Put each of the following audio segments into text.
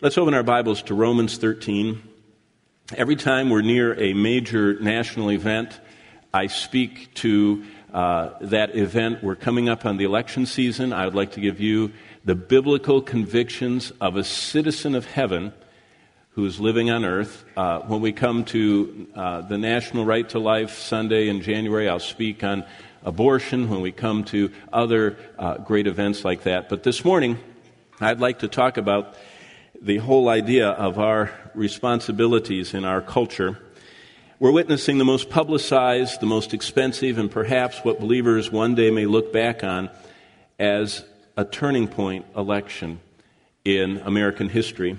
Let's open our Bibles to Romans 13. Every time we're near a major national event, I speak to that event. We're coming up on the election season. I would like to give you the biblical convictions of a citizen of heaven who is living on earth. When we come to the National Right to Life Sunday in January, I'll speak on abortion. When we come to other great events like that. But this morning, I'd like to talk about the whole idea of our responsibilities in our culture. We're witnessing the most publicized, the most expensive, and perhaps what believers one day may look back on as a turning point election in American history.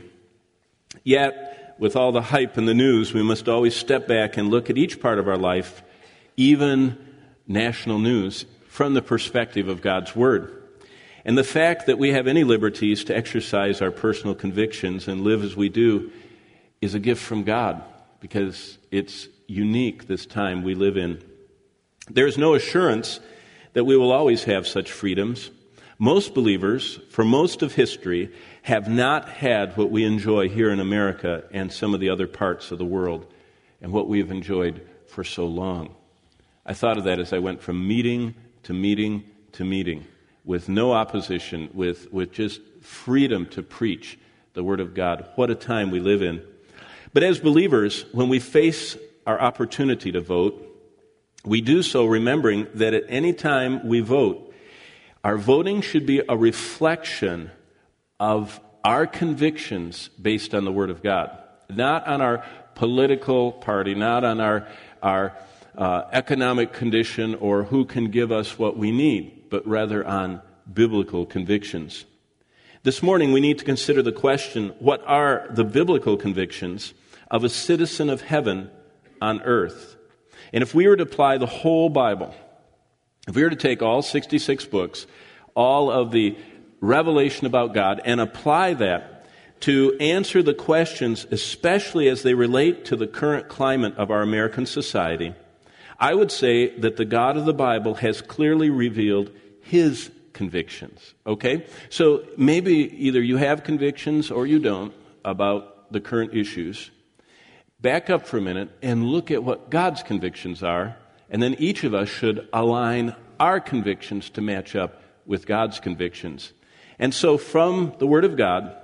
Yet, with all the hype in the news, we must always step back and look at each part of our life, even national news, from the perspective of God's Word. And the fact that we have any liberties to exercise our personal convictions and live as we do is a gift from God, because it's unique this time we live in. There is no assurance that we will always have such freedoms. Most believers, for most of history, have not had what we enjoy here in America and some of the other parts of the world, and what we have enjoyed for so long. I thought of that as I went from meeting to meeting to meeting, with no opposition, with just freedom to preach the Word of God. What a time we live in. But as believers, when we face our opportunity to vote, we do so remembering that at any time we vote, our voting should be a reflection of our convictions based on the Word of God, not on our political party, not on our economic condition or who can give us what we need, but rather on biblical convictions. This morning we need to consider the question, what are the biblical convictions of a citizen of heaven on earth? And if we were to apply the whole Bible, if we were to take all 66 books, all of the revelation about God, and apply that to answer the questions, especially as they relate to the current climate of our American society, I would say that the God of the Bible has clearly revealed His convictions, okay? So maybe either you have convictions or you don't about the current issues. Back up for a minute and look at what God's convictions are, and then each of us should align our convictions to match up with God's convictions. And so from the Word of God,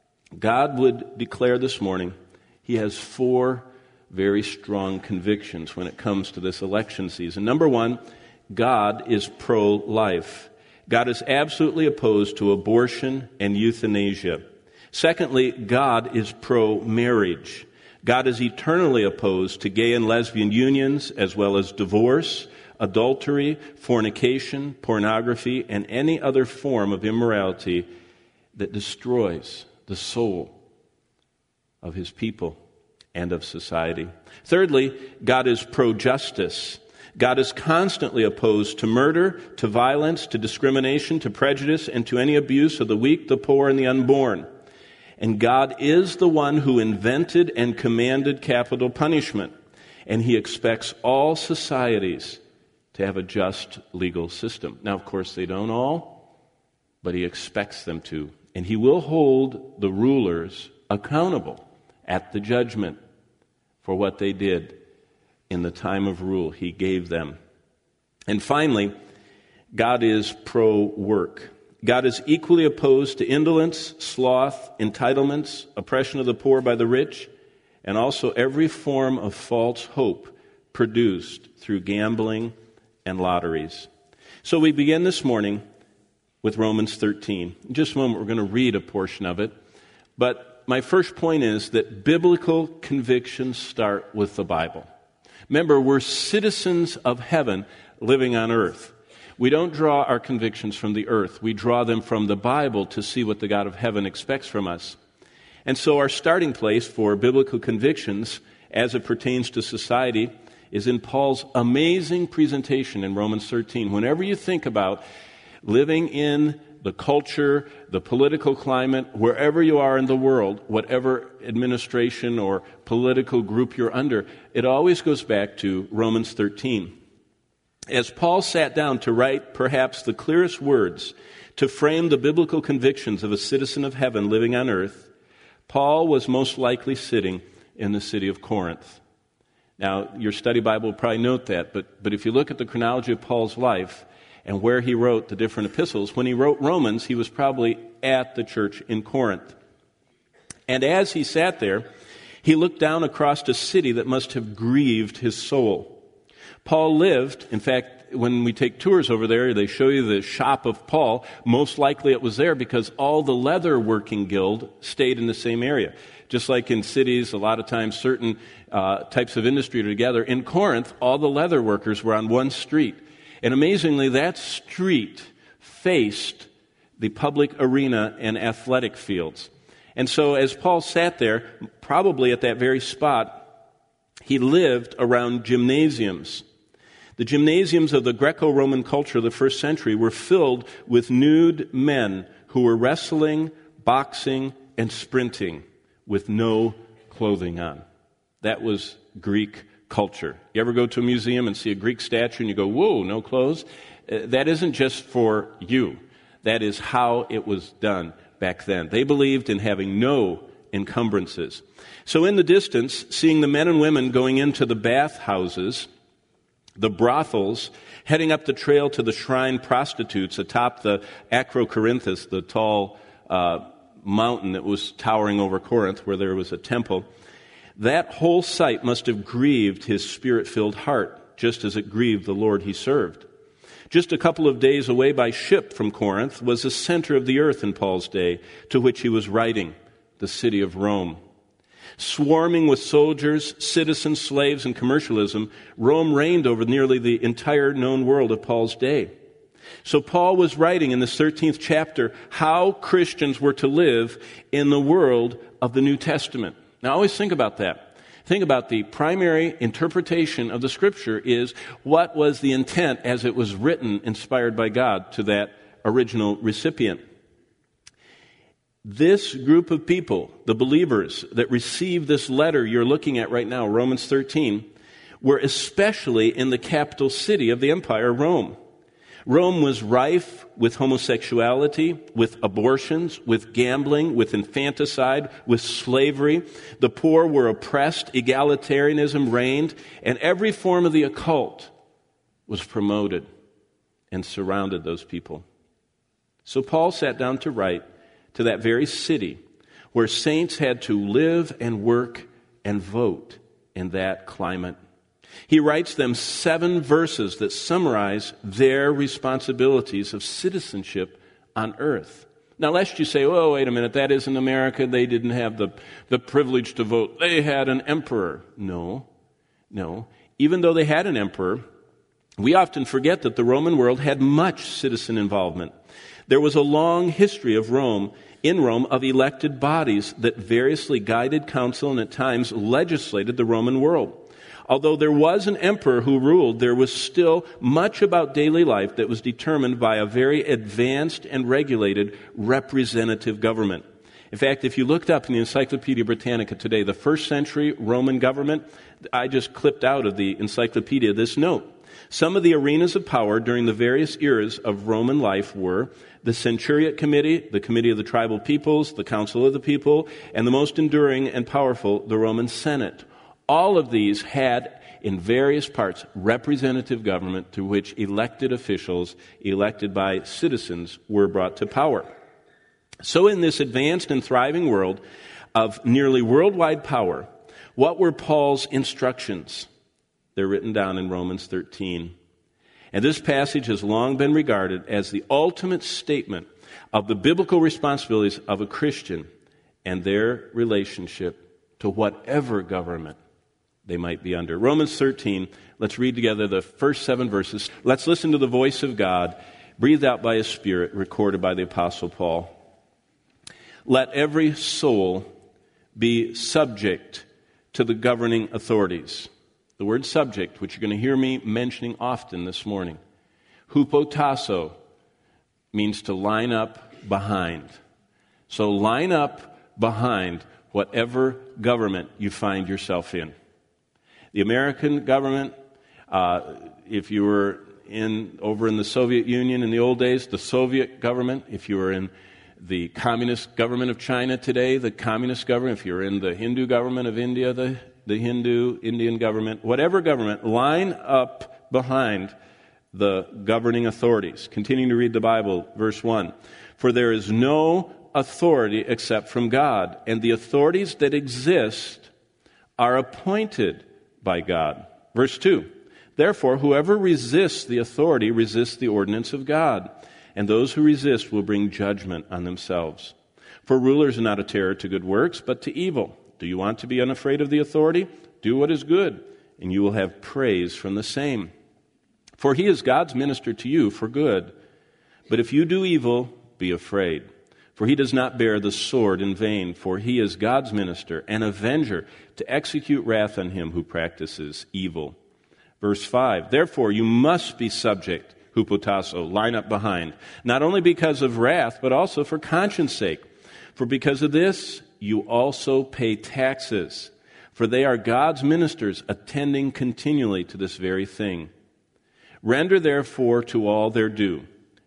God would declare this morning He has 4 very strong convictions when it comes to this election season. Number 1, God is pro-life. God is absolutely opposed to abortion and euthanasia. Secondly, God is pro-marriage. God is eternally opposed to gay and lesbian unions, as well as divorce, adultery, fornication, pornography, and any other form of immorality that destroys the soul of His people and of society. Thirdly, God is pro-justice. God is constantly opposed to murder, to violence, to discrimination, to prejudice, and to any abuse of the weak, the poor, and the unborn. And God is the one who invented and commanded capital punishment. And He expects all societies to have a just legal system. Now, of course, they don't all, but He expects them to. And He will hold the rulers accountable at the judgment for what they did in the time of rule He gave them. And finally, God is pro-work. God is equally opposed to indolence, sloth, entitlements, oppression of the poor by the rich, and also every form of false hope produced through gambling and lotteries. So we begin this morning with Romans 13. In just a moment, we're going to read a portion of it. But my first point is that biblical convictions start with the Bible. Remember, we're citizens of heaven living on earth. We don't draw our convictions from the earth. We draw them from the Bible to see what the God of heaven expects from us. And so our starting place for biblical convictions as it pertains to society is in Paul's amazing presentation in Romans 13. Whenever you think about living in the culture, the political climate, wherever you are in the world, whatever administration or political group you're under, it always goes back to Romans 13. As Paul sat down to write perhaps the clearest words to frame the biblical convictions of a citizen of heaven living on earth, Paul was most likely sitting in the city of Corinth. Now, your study Bible will probably note that, but if you look at the chronology of Paul's life and where he wrote the different epistles, when he wrote Romans, he was probably at the church in Corinth. And as he sat there, he looked down across a city that must have grieved his soul. Paul lived, in fact, when we take tours over there, they show you the shop of Paul. Most likely it was there because all the leather working guild stayed in the same area. Just like in cities, a lot of times certain types of industry are together. In Corinth, all the leather workers were on one street. And amazingly, that street faced the public arena and athletic fields. And so as Paul sat there, probably at that very spot, he lived around gymnasiums. The gymnasiums of the Greco-Roman culture of the first century were filled with nude men who were wrestling, boxing, and sprinting with no clothing on. That was Greek culture. You ever go to a museum and see a Greek statue and you go, whoa, no clothes? That isn't just for you. That is how it was done back then. They believed in having no encumbrances. So in the distance, seeing the men and women going into the bathhouses, the brothels, heading up the trail to the shrine prostitutes atop the Acrocorinthus, the tall mountain that was towering over Corinth, where there was a temple, that whole sight must have grieved his spirit-filled heart, just as it grieved the Lord he served. Just a couple of days away by ship from Corinth was the center of the earth in Paul's day, to which he was writing, the city of Rome. Swarming with soldiers, citizens, slaves, and commercialism, Rome reigned over nearly the entire known world of Paul's day. So Paul was writing in this 13th chapter how Christians were to live in the world of the New Testament. Now, always think about that. Think about the primary interpretation of the Scripture is what was the intent as it was written, inspired by God, to that original recipient. This group of people, the believers that received this letter you're looking at right now, Romans 13, were especially in the capital city of the empire, Rome. Rome was rife with homosexuality, with abortions, with gambling, with infanticide, with slavery. The poor were oppressed, egalitarianism reigned, and every form of the occult was promoted and surrounded those people. So Paul sat down to write to that very city where saints had to live and work and vote in that climate. He writes them 7 verses that summarize their responsibilities of citizenship on earth. Now, lest you say, oh, wait a minute, that isn't America. They didn't have the privilege to vote. They had an emperor. No. Even though they had an emperor, we often forget that the Roman world had much citizen involvement. There was a long history of in Rome, of elected bodies that variously guided, counsel, and at times legislated the Roman world. Although there was an emperor who ruled, there was still much about daily life that was determined by a very advanced and regulated representative government. In fact, if you looked up in the Encyclopedia Britannica today, the first century Roman government, I just clipped out of the encyclopedia this note. Some of the arenas of power during the various eras of Roman life were the Centuriate Committee, the Committee of the Tribal Peoples, the Council of the People, and the most enduring and powerful, the Roman Senate. All of these had, in various parts, representative government through which elected officials, elected by citizens, were brought to power. So in this advanced and thriving world of nearly worldwide power, what were Paul's instructions? They're written down in Romans 13. And this passage has long been regarded as the ultimate statement of the biblical responsibilities of a Christian and their relationship to whatever government they might be under. Romans 13, let's read together the first 7 verses. Let's listen to the voice of God, breathed out by His Spirit, recorded by the Apostle Paul. Let every soul be subject to the governing authorities. The word subject, which you're going to hear me mentioning often this morning. Hupotasso means to line up behind. So line up behind whatever government you find yourself in. The American government, if you were over in the Soviet Union in the old days, the Soviet government, if you were in the communist government of China today, the communist government, if you're in the Hindu government of India, the Hindu Indian government, whatever government, line up behind the governing authorities. Continuing to read the Bible, verse 1. For there is no authority except from God, and the authorities that exist are appointed by God. Verse 2. Therefore, whoever resists the authority resists the ordinance of God, and those who resist will bring judgment on themselves. For rulers are not a terror to good works, but to evil. Do you want to be unafraid of the authority? Do what is good, and you will have praise from the same. For he is God's minister to you for good. But if you do evil, be afraid. For he does not bear the sword in vain, for he is God's minister, an avenger, to execute wrath on him who practices evil. Verse 5, therefore you must be subject, hupotasso, line up behind, not only because of wrath, but also for conscience sake. For because of this, you also pay taxes, for they are God's ministers, attending continually to this very thing. Render therefore to all their due.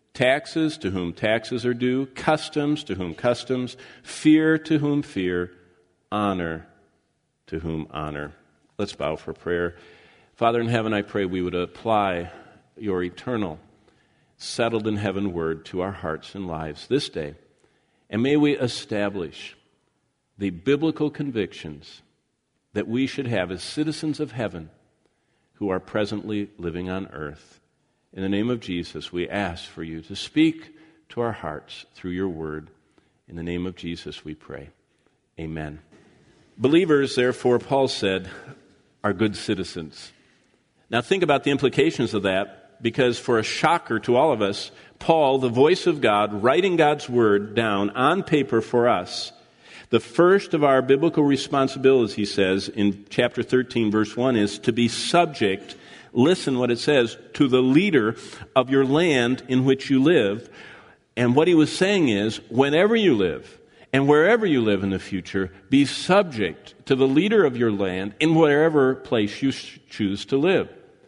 Taxes to whom taxes are due, customs to whom customs, fear to whom fear, honor to whom honor. Let's bow for prayer. Father in heaven, I pray we would apply your eternal, settled in heaven word to our hearts and lives this day. And may we establish the biblical convictions that we should have as citizens of heaven who are presently living on earth. In the name of Jesus, we ask for you to speak to our hearts through your word. In the name of Jesus, we pray. Amen. Believers, therefore, Paul said, are good citizens. Now think about the implications of that, because for a shocker to all of us, Paul, the voice of God, writing God's word down on paper for us, the first of our biblical responsibilities, he says in chapter 13, verse 1, is to be subject, listen what it says, to the leader of your land in which you live. And what he was saying is, whenever you live and wherever you live in the future, be subject to the leader of your land in whatever place you choose to live.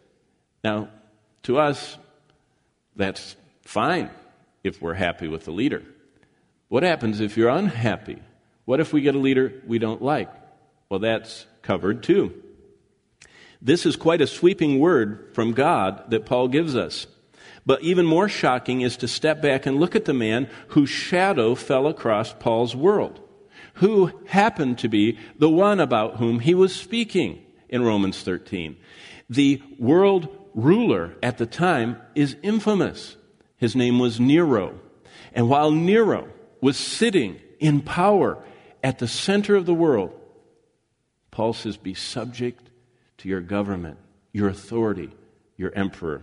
Now, to us, that's fine if we're happy with the leader. What happens if you're unhappy? What if we get a leader we don't like? Well, that's covered too. This is quite a sweeping word from God that Paul gives us. But even more shocking is to step back and look at the man whose shadow fell across Paul's world, who happened to be the one about whom he was speaking in Romans 13. The world ruler at the time is infamous. His name was Nero. And while Nero was sitting in power at the center of the world, Paul says, be subject to your government, your authority, your emperor.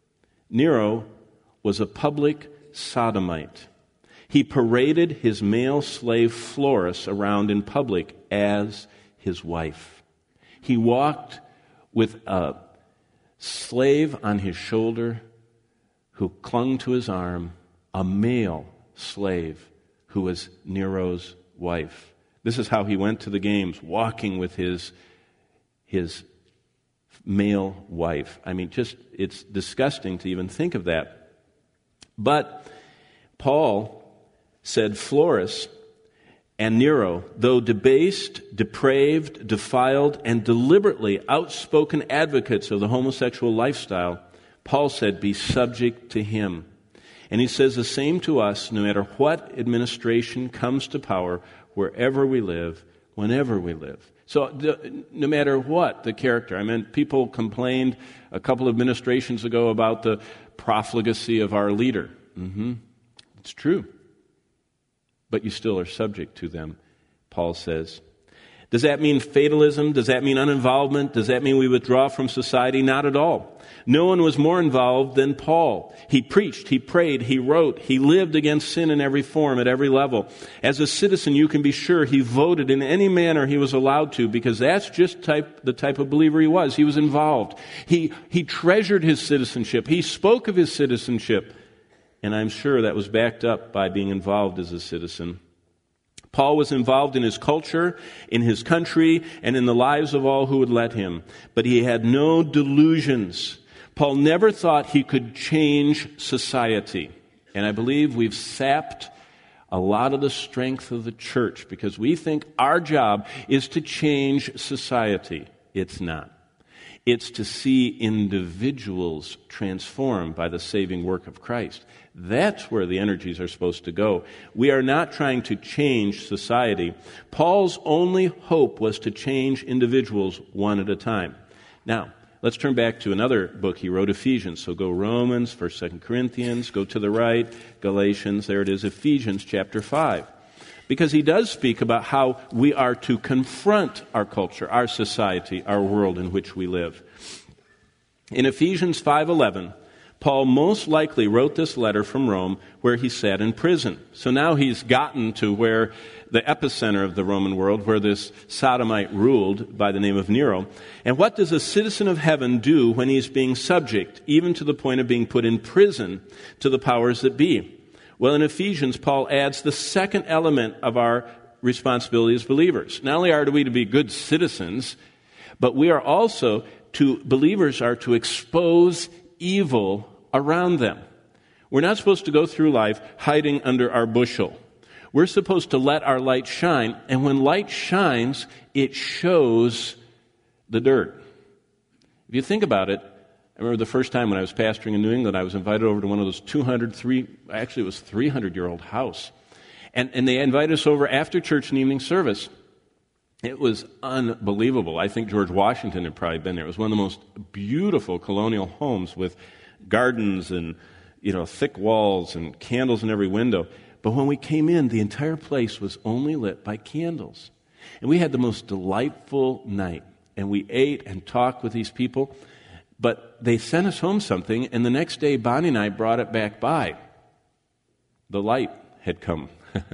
Nero was a public sodomite. He paraded his male slave Florus around in public as his wife. He walked with a slave on his shoulder who clung to his arm, a male slave who was Nero's wife. This is how he went to the games, walking with his male wife. I mean, it's disgusting to even think of that. But Paul said Florus and Nero, though debased, depraved, defiled, and deliberately outspoken advocates of the homosexual lifestyle, Paul said, be subject to him. And he says the same to us, no matter what administration comes to power, wherever we live, whenever we live. So no matter what the character, I mean, people complained a couple of administrations ago about the profligacy of our leader. It's true. But you still are subject to them, Paul says. Does that mean fatalism? Does that mean uninvolvement? Does that mean we withdraw from society? Not at all. No one was more involved than Paul. He preached, he prayed, he wrote, he lived against sin in every form, at every level. As a citizen, you can be sure he voted in any manner he was allowed to, because that's just the type of believer he was. He was involved. He treasured his citizenship. He spoke of his citizenship. And I'm sure that was backed up by being involved as a citizen. Paul was involved in his culture, in his country, and in the lives of all who would let him. But he had no delusions. Paul never thought he could change society. And I believe we've sapped a lot of the strength of the church because we think our job is to change society. It's not. It's to see individuals transformed by the saving work of Christ. That's where the energies are supposed to go. We are not trying to change society. Paul's only hope was to change individuals one at a time. Now, let's turn back to another book he wrote, Ephesians. So go Romans, 1st, 2nd Corinthians, go to the right, Galatians, there it is, Ephesians chapter 5. Because he does speak about how we are to confront our culture, our society, our world in which we live. In Ephesians 5:11, Paul most likely wrote this letter from Rome where he sat in prison. So now he's gotten to where the epicenter of the Roman world, where this sodomite ruled by the name of Nero. And what does a citizen of heaven do when he's being subject, even to the point of being put in prison, to the powers that be? Well, in Ephesians, Paul adds the second element of our responsibility as believers. Not only are we to be good citizens, but we are also believers are to expose evil around them. We're not supposed to go through life hiding under our bushel. We're supposed to let our light shine, and when light shines, it shows the dirt. If you think about it, I remember the first time when I was pastoring in New England, I was invited over to one of those 300-year-old house. And they invited us over after church and evening service. It was unbelievable. I think George Washington had probably been there. It was one of the most beautiful colonial homes with gardens and, thick walls and candles in every window. But when we came in, the entire place was only lit by candles. And we had the most delightful night. And we ate and talked with these people. But they sent us home something, and the next day, Bonnie and I brought it back by. The light had come.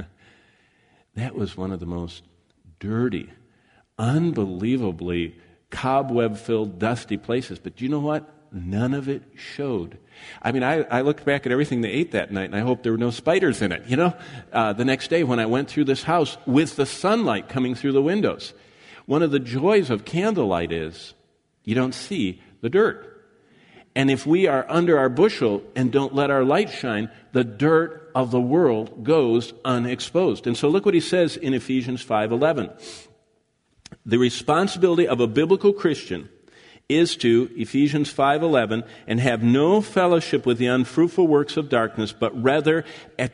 That was one of the most dirty, unbelievably cobweb-filled, dusty places. But you know what? None of it showed. I mean, I looked back at everything they ate that night, and I hope there were no spiders in it, the next day when I went through this house with the sunlight coming through the windows. One of the joys of candlelight is you don't see the dirt. And if we are under our bushel and don't let our light shine, the dirt of the world goes unexposed. And so look what he says in Ephesians 5:11. The responsibility of a biblical Christian is to, Ephesians 5:11, and have no fellowship with the unfruitful works of darkness, but rather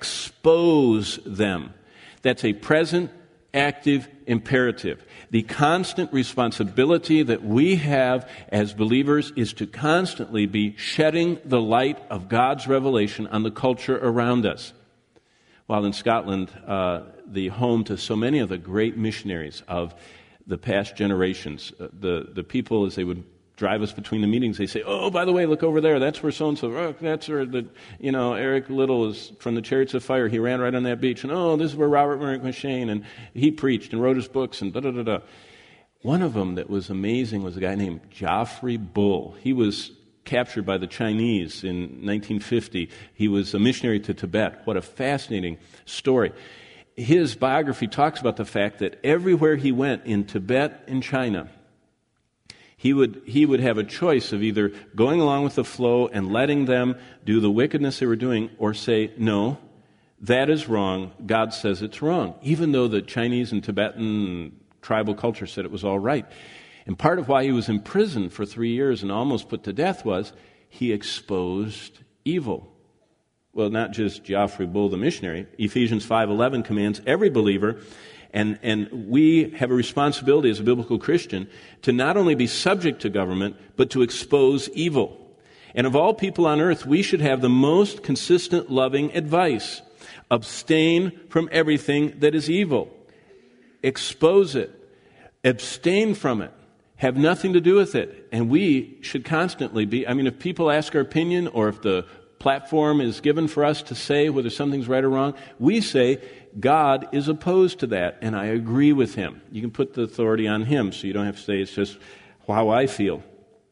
expose them. That's a present, active imperative. The constant responsibility that we have as believers is to constantly be shedding the light of God's revelation on the culture around us. While in Scotland, the home to so many of the great missionaries of the past generations, the people, as they would drive us between the meetings, they say, "Oh, by the way, look over there. That's where so-and-so, oh, that's where Eric Little is from the Chariots of Fire. He ran right on that beach. And oh, this is where Robert Merrick McShane, and he preached and wrote his books and da-da-da-da." One of them that was amazing was a guy named Geoffrey Bull. He was captured by the Chinese in 1950. He was a missionary to Tibet. What a fascinating story. His biography talks about the fact that everywhere he went in Tibet and China, he would have a choice of either going along with the flow and letting them do the wickedness they were doing, or say, "No, that is wrong. God says it's wrong," even though the Chinese and Tibetan tribal culture said it was all right. And part of why he was in prison for 3 years and almost put to death was he exposed evil. Well, not just Geoffrey Bull, the missionary. Ephesians 5:11 commands every believer, and we have a responsibility as a biblical Christian to not only be subject to government, but to expose evil. And of all people on earth, we should have the most consistent, loving advice. Abstain from everything that is evil. Expose it. Abstain from it. Have nothing to do with it. And we should constantly be, if people ask our opinion, or if the platform is given for us to say whether something's right or wrong, we say, God is opposed to that, and I agree with him. You can put the authority on him, so you don't have to say it's just how I feel.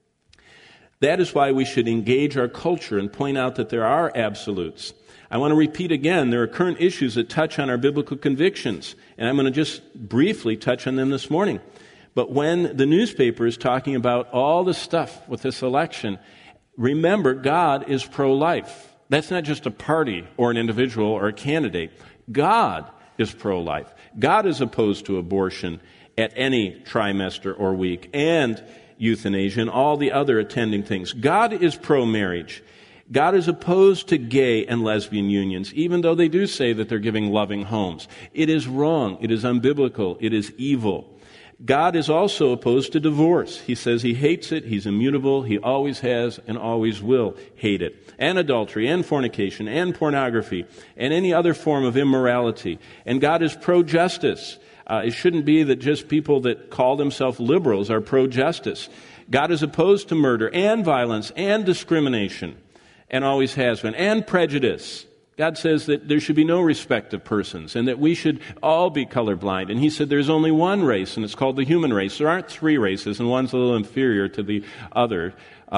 That is why we should engage our culture and point out that there are absolutes. I want to repeat again, there are current issues that touch on our biblical convictions, and I'm going to just briefly touch on them this morning. But when the newspaper is talking about all the stuff with this election, remember, God is pro-life. That's not just a party or an individual or a candidate. God is pro-life. God is opposed to abortion at any trimester or week, and euthanasia and all the other attending things. God is pro-marriage. God is opposed to gay and lesbian unions, even though they do say that they're giving loving homes. It is wrong. It is unbiblical. It is evil. God is also opposed to divorce. He says he hates it. He's immutable. He always has and always will hate it. And adultery and fornication and pornography and any other form of immorality. And God is pro-justice. It shouldn't be that just people that call themselves liberals are pro-justice. God is opposed to murder and violence and discrimination, and always has been, and prejudice. God says that there should be no respect of persons and that we should all be colorblind. And he said there's only one race, and it's called the human race. There aren't three races, and one's a little inferior to the other.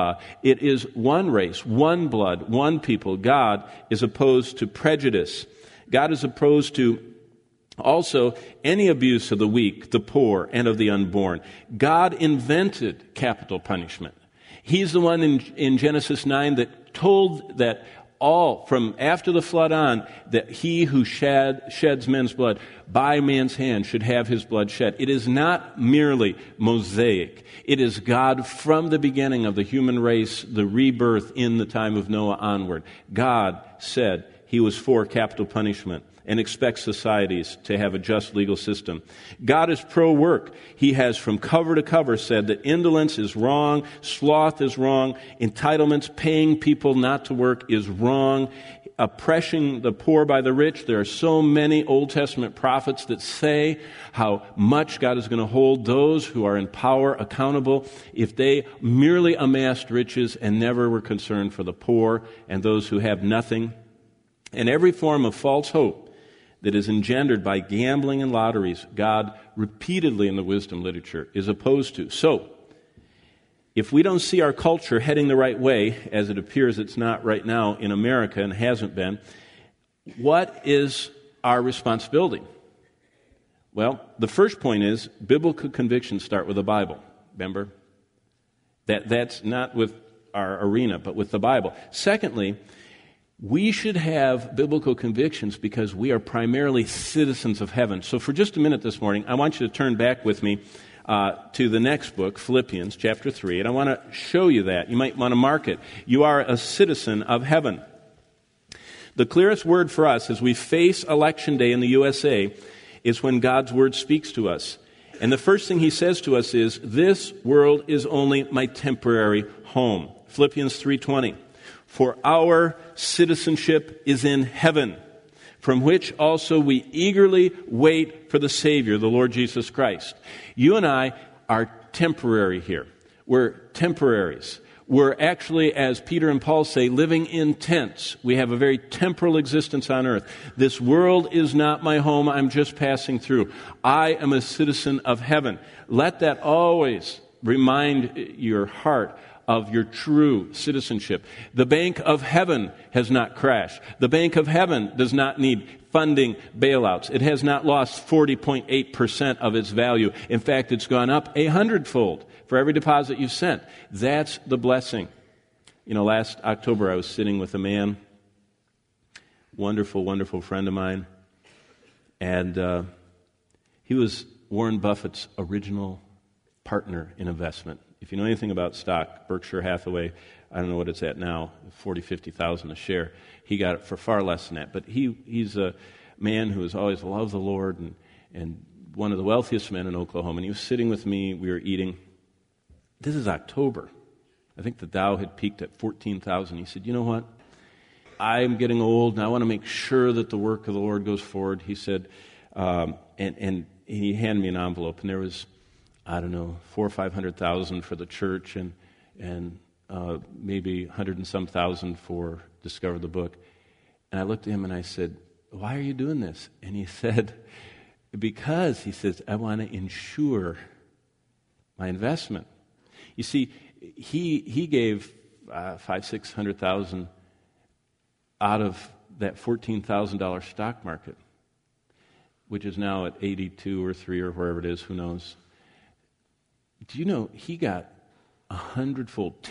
It is one race, one blood, one people. God is opposed to prejudice. God is opposed to also any abuse of the weak, the poor, and of the unborn. God invented capital punishment. He's the one in Genesis 9 that told that all from after the flood on, that he who sheds men's blood by man's hand should have his blood shed. It is not merely Mosaic. It is God from the beginning of the human race, the rebirth in the time of Noah onward. God said he was for capital punishment and expects societies to have a just legal system. God is pro-work. He has from cover to cover said that indolence is wrong, sloth is wrong, entitlements, paying people not to work is wrong, oppressing the poor by the rich. There are so many Old Testament prophets that say how much God is going to hold those who are in power accountable if they merely amassed riches and never were concerned for the poor and those who have nothing. And every form of false hope that is engendered by gambling and lotteries, God repeatedly in the wisdom literature is opposed to. So, if we don't see our culture heading the right way, as it appears it's not right now in America and hasn't been, what is our responsibility? Well, the first point is biblical convictions start with the Bible. Remember? That's not with our arena, but with the Bible. Secondly, we should have biblical convictions because we are primarily citizens of heaven. So for just a minute this morning, I want you to turn back with me to the next book, Philippians chapter 3, and I want to show you that. You might want to mark it. You are a citizen of heaven. The clearest word for us as we face Election Day in the USA is when God's Word speaks to us. And the first thing He says to us is, this world is only my temporary home. Philippians 3:20. For our citizenship is in heaven, from which also we eagerly wait for the Savior, the Lord Jesus Christ. You and I are temporary here. We're temporaries. We're actually, as Peter and Paul say, living in tents. We have a very temporal existence on earth. This world is not my home. I'm just passing through. I am a citizen of heaven. Let that always remind your heart of your true citizenship. The Bank of Heaven has not crashed. The Bank of Heaven does not need funding bailouts. It has not lost 40.8% of its value. In fact, it's gone up 100-fold for every deposit you've sent. That's the blessing. You know, last October I was sitting with a man, wonderful, wonderful friend of mine, and he was Warren Buffett's original partner in investment. If you know anything about stock, Berkshire Hathaway, I don't know what it's at now, 40, 50,000 a share. He got it for far less than that. But he's a man who has always loved the Lord and one of the wealthiest men in Oklahoma. And he was sitting with me. We were eating. This is October. I think the Dow had peaked at 14,000. He said, you know what? I'm getting old, and I want to make sure that the work of the Lord goes forward. He said, and he handed me an envelope, and there was, I don't know, 400,000 or 500,000 for the church, and maybe 100 and some thousand for Discover the Book. And I looked at him and I said, why are you doing this? And he said, because, he says, I want to insure my investment. You see, he gave 500,000-600,000 out of that $14,000 stock market, which is now at 82 or 3 or wherever it is, who knows. Do you know he got 100-fold,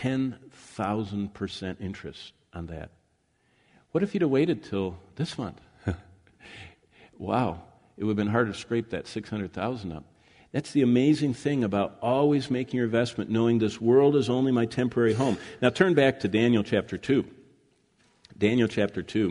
10,000% interest on that? What if he'd have waited till this month? wow, it would have been hard to scrape that 600,000 up. That's the amazing thing about always making your investment, knowing this world is only my temporary home. Now turn back to Daniel chapter 2. Daniel chapter 2.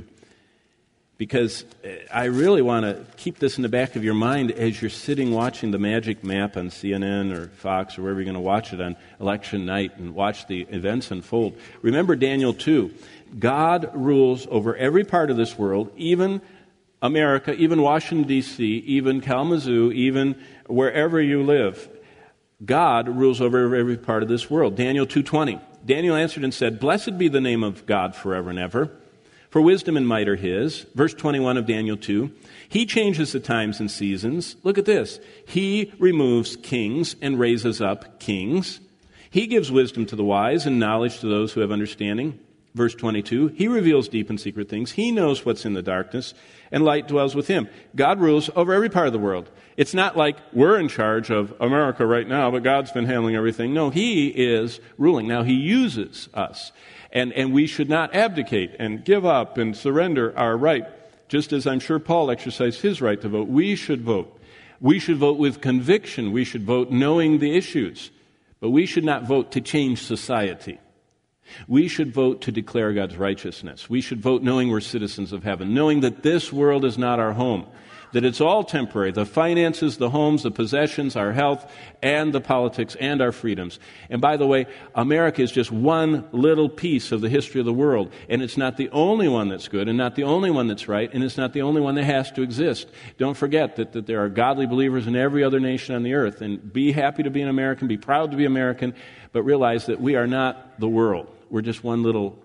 Because I really want to keep this in the back of your mind as you're sitting watching the magic map on CNN or Fox or wherever you're going to watch it on election night and watch the events unfold. Remember Daniel 2. God rules over every part of this world, even America, even Washington, D.C., even Kalamazoo, even wherever you live. God rules over every part of this world. Daniel 2:20. Daniel answered and said, "Blessed be the name of God forever and ever, for wisdom and might are his." Verse 21 of Daniel 2. He changes the times and seasons. Look at this. He removes kings and raises up kings. He gives wisdom to the wise and knowledge to those who have understanding. Verse 22, he reveals deep and secret things. He knows what's in the darkness, and light dwells with him. God rules over every part of the world. It's not like we're in charge of America right now, but God's been handling everything. No, he is ruling. Now, he uses us, and we should not abdicate and give up and surrender our right, just as I'm sure Paul exercised his right to vote. We should vote. We should vote with conviction. We should vote knowing the issues, but we should not vote to change society. We should vote to declare God's righteousness. We should vote knowing we're citizens of heaven, knowing that this world is not our home, that it's all temporary, the finances, the homes, the possessions, our health, and the politics, and our freedoms. And by the way, America is just one little piece of the history of the world, and it's not the only one that's good, and not the only one that's right, and it's not the only one that has to exist. Don't forget that there are godly believers in every other nation on the earth, and be happy to be an American, be proud to be American, but realize that we are not the world. We're just one little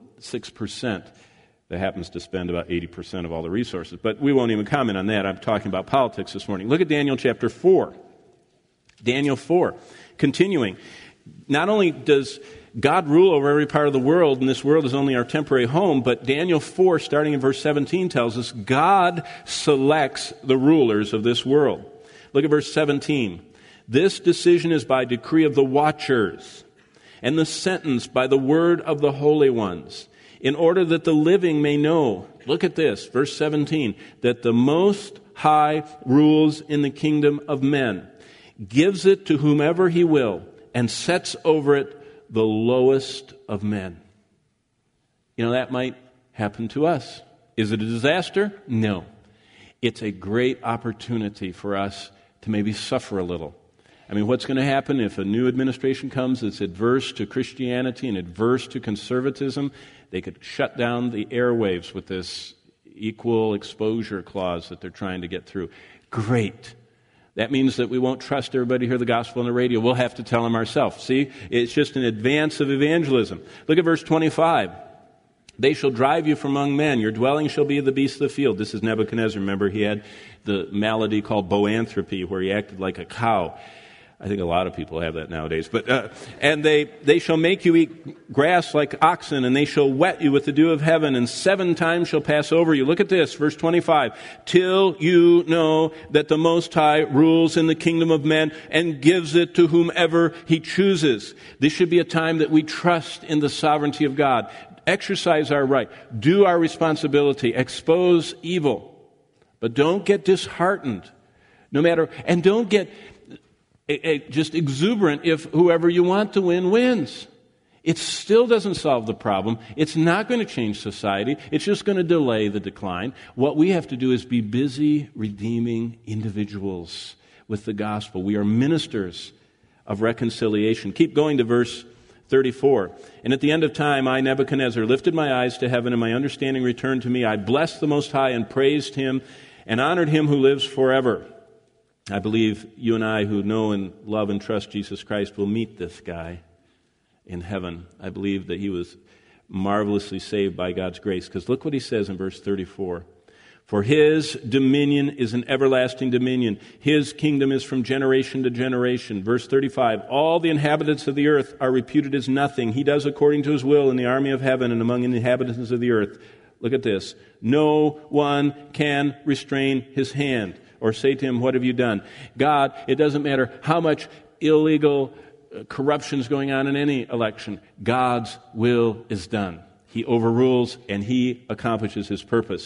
6% that happens to spend about 80% of all the resources. But we won't even comment on that. I'm talking about politics this morning. Look at Daniel chapter 4. Daniel 4. Continuing. Not only does God rule over every part of the world, and this world is only our temporary home, but Daniel 4, starting in verse 17, tells us God selects the rulers of this world. Look at verse 17. This decision is by decree of the watchers, and the sentence by the word of the holy ones, in order that the living may know, look at this, verse 17, that the Most High rules in the kingdom of men, gives it to whomever he will, and sets over it the lowest of men. You know, that might happen to us. Is it a disaster? No. It's a great opportunity for us to maybe suffer a little. I mean, what's going to happen if a new administration comes that's adverse to Christianity and adverse to conservatism? They could shut down the airwaves with this equal exposure clause that they're trying to get through. Great. That means that we won't trust everybody to hear the gospel on the radio. We'll have to tell them ourselves. See, it's just an advance of evangelism. Look at verse 25. They shall drive you from among men. Your dwelling shall be the beasts of the field. This is Nebuchadnezzar. Remember, he had the malady called boanthropy, where he acted like a cow. I think a lot of people have that nowadays. But and they shall make you eat grass like oxen, and they shall wet you with the dew of heaven, and 7 times shall pass over you. Look at this, verse 25. Till you know that the Most High rules in the kingdom of men and gives it to whomever he chooses. This should be a time that we trust in the sovereignty of God. Exercise our right. Do our responsibility. Expose evil. But don't get disheartened. And don't get just exuberant if whoever you want to win wins. It still doesn't solve the problem. It's not going to change society. It's just going to delay the decline. What we have to do is be busy redeeming individuals with the gospel. We are ministers of reconciliation. Keep going to verse 34. And at the end of time, I, Nebuchadnezzar, lifted my eyes to heaven, and my understanding returned to me. I blessed the Most High and praised him and honored him who lives forever. I believe you and I who know and love and trust Jesus Christ will meet this guy in heaven. I believe that he was marvelously saved by God's grace. Because look what he says in verse 34. For his dominion is an everlasting dominion. His kingdom is from generation to generation. Verse 35. All the inhabitants of the earth are reputed as nothing. He does according to his will in the army of heaven and among the inhabitants of the earth. Look at this. No one can restrain his hand or say to him, what have you done? God, it doesn't matter how much illegal corruption is going on in any election. God's will is done. He overrules and he accomplishes his purpose.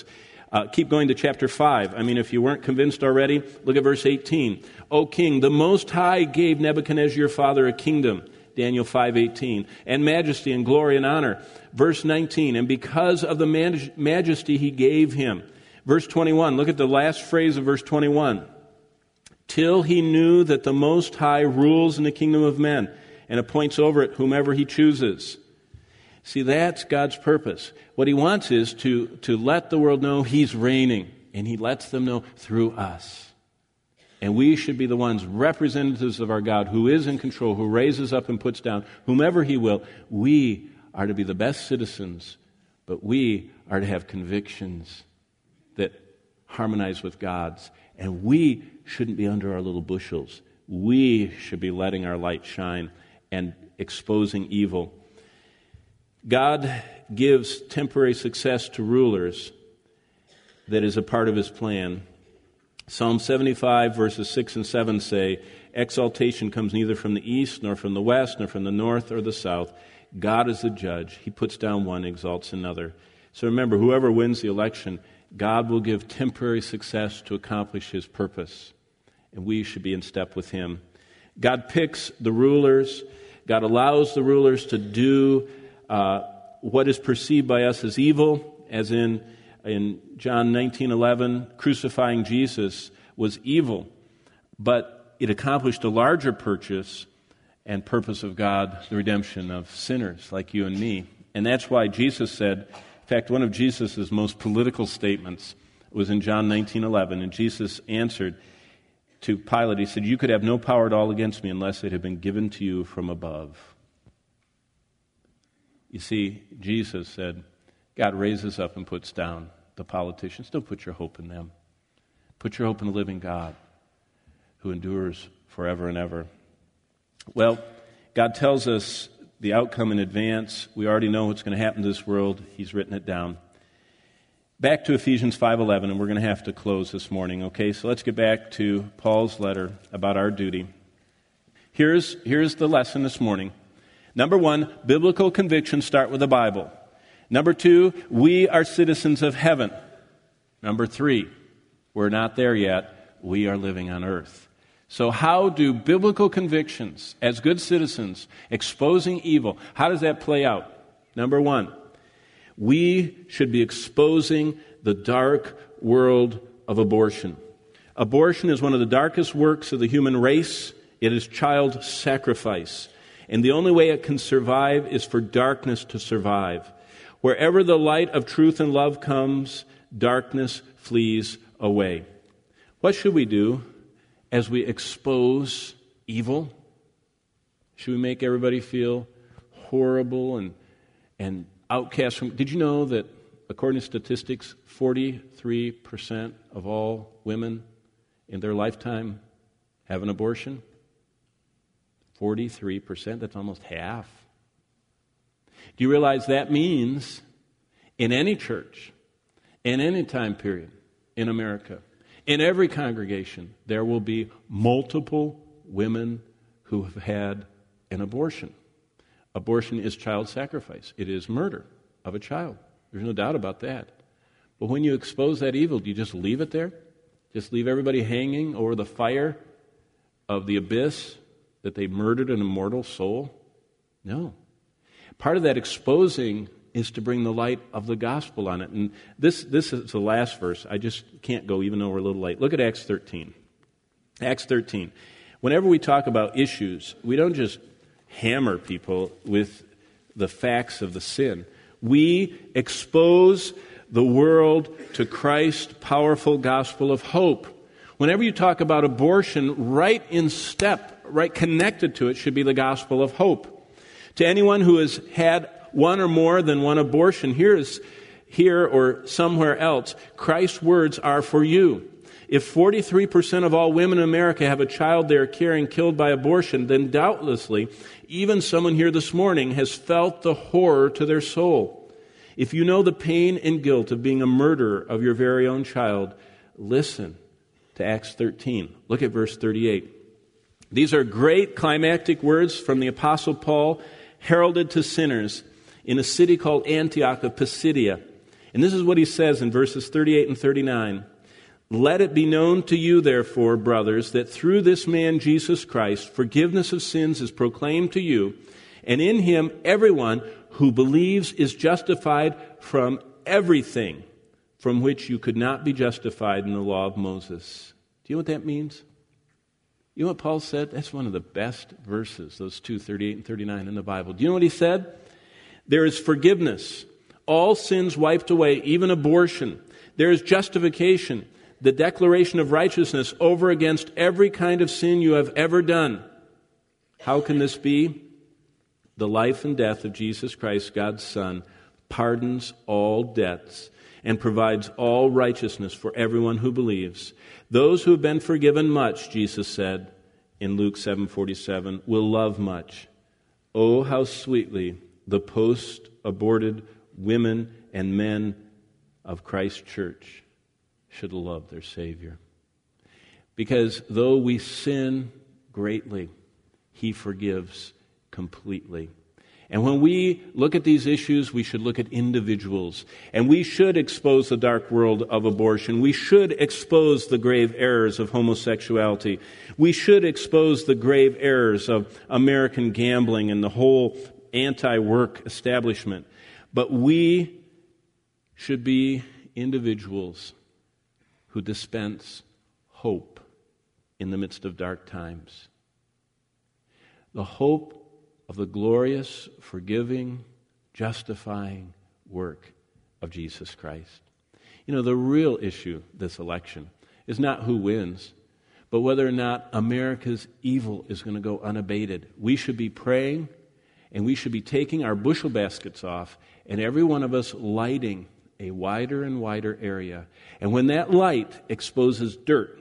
Keep going to chapter 5. I mean, if you weren't convinced already, look at verse 18. O king, the Most High gave Nebuchadnezzar your father a kingdom, Daniel 5:18, and majesty and glory and honor. Verse 19, and because of the majesty he gave him. Verse 21, look at the last phrase of verse 21. Till he knew that the Most High rules in the kingdom of men and appoints over it whomever he chooses. See, that's God's purpose. What he wants is to let the world know he's reigning, and he lets them know through us. And we should be the ones, representatives of our God, who is in control, who raises up and puts down whomever he will. We are to be the best citizens, but we are to have convictions that harmonize with God's. And we shouldn't be under our little bushels. We should be letting our light shine and exposing evil. God gives temporary success to rulers that is a part of his plan. Psalm 75 verses 6 and 7 say, exaltation comes neither from the east, nor from the west, nor from the north or the south. God is the judge. He puts down one, exalts another. So remember, whoever wins the election, God will give temporary success to accomplish his purpose. And we should be in step with him. God picks the rulers. God allows the rulers to do what is perceived by us as evil, as in John 19:11, crucifying Jesus was evil, but it accomplished a larger purpose and purpose of God, the redemption of sinners like you and me. And that's why Jesus said, in fact, one of Jesus' most political statements was in John 19:11, and Jesus answered to Pilate, he said, you could have no power at all against me unless it had been given to you from above. You see, Jesus said, God raises up and puts down the politicians. Don't put your hope in them. Put your hope in the living God who endures forever and ever. Well, God tells us the outcome in advance. We already know what's going to happen to this world. He's written it down. Back to Ephesians 5:11, and we're going to have to close this morning, okay? So let's get back to Paul's letter about our duty. Here's the lesson this morning. Number 1, biblical convictions start with the Bible. Number 2, we are citizens of heaven. Number 3, we're not there yet. We are living on earth. So how do biblical convictions, as good citizens, exposing evil, how does that play out? Number 1, we should be exposing the dark world of abortion. Abortion is one of the darkest works of the human race. It is child sacrifice. And the only way it can survive is for darkness to survive. Wherever the light of truth and love comes, darkness flees away. What should we do as we expose evil? Should we make everybody feel horrible and outcast from... Did you know that, according to statistics, 43% of all women in their lifetime have an abortion? 43%, that's almost half. Do you realize that means in any church, in any time period in America, in every congregation, there will be multiple women who have had an abortion. Abortion is child sacrifice. It is murder of a child. There's no doubt about that. But when you expose that evil, do you just leave it there? Just leave everybody hanging over the fire of the abyss that they murdered an immortal soul? No. Part of that exposing is to bring the light of the gospel on it. And this is the last verse. I just can't go even though we're a little late. Look at Acts 13. Acts 13. Whenever we talk about issues, we don't just hammer people with the facts of the sin. We expose the world to Christ's powerful gospel of hope. Whenever you talk about abortion, right in step, right connected to it should be the gospel of hope. To anyone who has had one or more than one abortion, here or somewhere else, Christ's words are for you. If 43% of all women in America have a child they are carrying killed by abortion, then doubtlessly, even someone here this morning has felt the horror to their soul. If you know the pain and guilt of being a murderer of your very own child, listen to Acts 13. Look at verse 38. These are great climactic words from the Apostle Paul, heralded to sinners in a city called Antioch of Pisidia. And this is what he says in verses 38 and 39. Let it be known to you, therefore, brothers, that through this man Jesus Christ, forgiveness of sins is proclaimed to you, and in him everyone who believes is justified from everything from which you could not be justified in the law of Moses. Do you know what that means? You know what Paul said? That's one of the best verses, those two, 38 and 39 in the Bible. Do you know what he said? There is forgiveness, all sins wiped away, even abortion. There is justification, the declaration of righteousness over against every kind of sin you have ever done. How can this be? The life and death of Jesus Christ, God's Son, pardons all debts and provides all righteousness for everyone who believes. Those who have been forgiven much, Jesus said in Luke 7:47, will love much. Oh, how sweetly the post-aborted women and men of Christ's church should love their Savior. Because though we sin greatly, He forgives completely. And when we look at these issues, we should look at individuals. And we should expose the dark world of abortion. We should expose the grave errors of homosexuality. We should expose the grave errors of American gambling and the whole anti-work establishment. But we should be individuals who dispense hope in the midst of dark times. The hope of the glorious, forgiving, justifying work of Jesus Christ. You know, the real issue this election is not who wins, but whether or not America's evil is going to go unabated. We should be praying, and we should be taking our bushel baskets off, and every one of us lighting a wider and wider area. And when that light exposes dirt,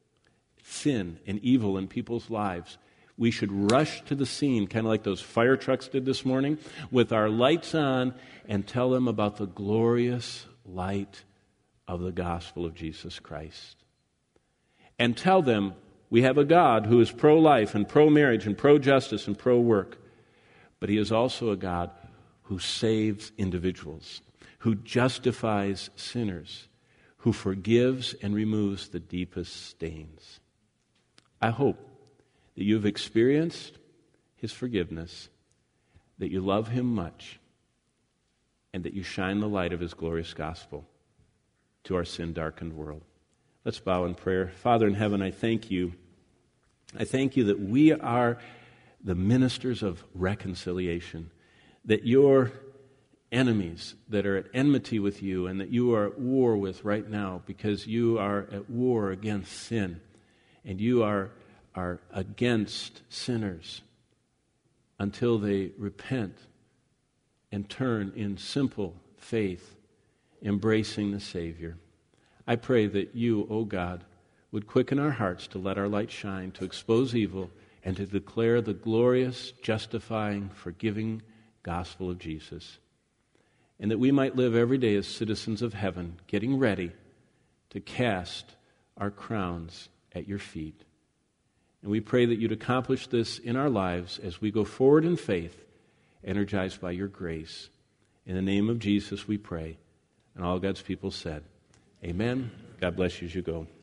sin, and evil in people's lives, we should rush to the scene, kind of like those fire trucks did this morning, with our lights on and tell them about the glorious light of the gospel of Jesus Christ. And tell them we have a God who is pro-life and pro-marriage and pro-justice and pro-work, but He is also a God who saves individuals, who justifies sinners, who forgives and removes the deepest stains. I hope that you've experienced His forgiveness, that you love Him much, and that you shine the light of His glorious gospel to our sin-darkened world. Let's bow in prayer. Father in heaven, I thank you. I thank you that we are the ministers of reconciliation, that your enemies that are at enmity with you and that you are at war with right now because you are at war against sin and you are against sinners until they repent and turn in simple faith, embracing the Savior. I pray that you, O God, would quicken our hearts to let our light shine, to expose evil, and to declare the glorious, justifying, forgiving gospel of Jesus. And that we might live every day as citizens of heaven, getting ready to cast our crowns at your feet. And we pray that you'd accomplish this in our lives as we go forward in faith, energized by your grace. In the name of Jesus we pray. And all God's people said, amen. God bless you as you go.